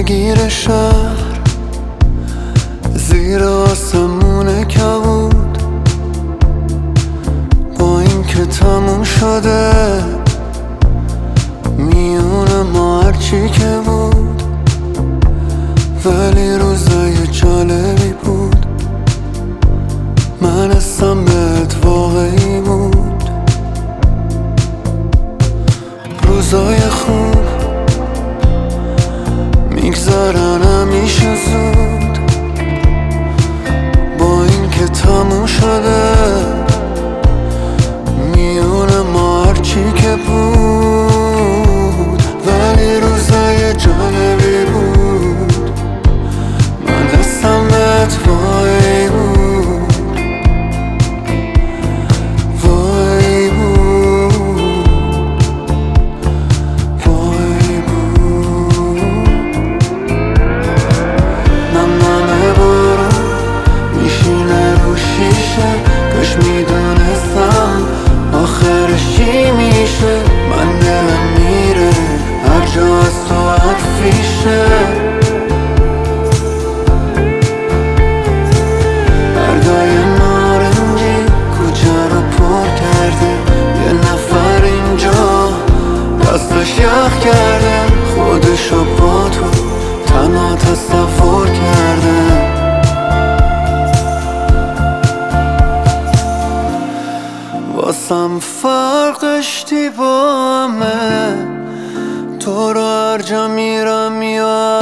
دلگیر شهر زیر آسمون کبود، با این که تموم شده میون ما هرچی که بود، ولی روزای جالبی بود. من حسم بهت واقعی بود. روزای خوب میگذرن همیشه زود، با این که تموم شده میون ما هرچی که بود، ولی روزای جالبی بود. من دستم بهت وای بود، وای بود، وای بود. نمنمه بارون میشینه رو شیشه، کاش میدونستم آخرش چی میشه. من دلم میره هر جا از تو حرفیشه، بردای نارنجی کوچه رو پر کرده، یه نفر اینجا دستش یخ کرده، خودشو با تو تنها تصور کرده. واسم فرقش با همه، تو رو هر جا میرم یا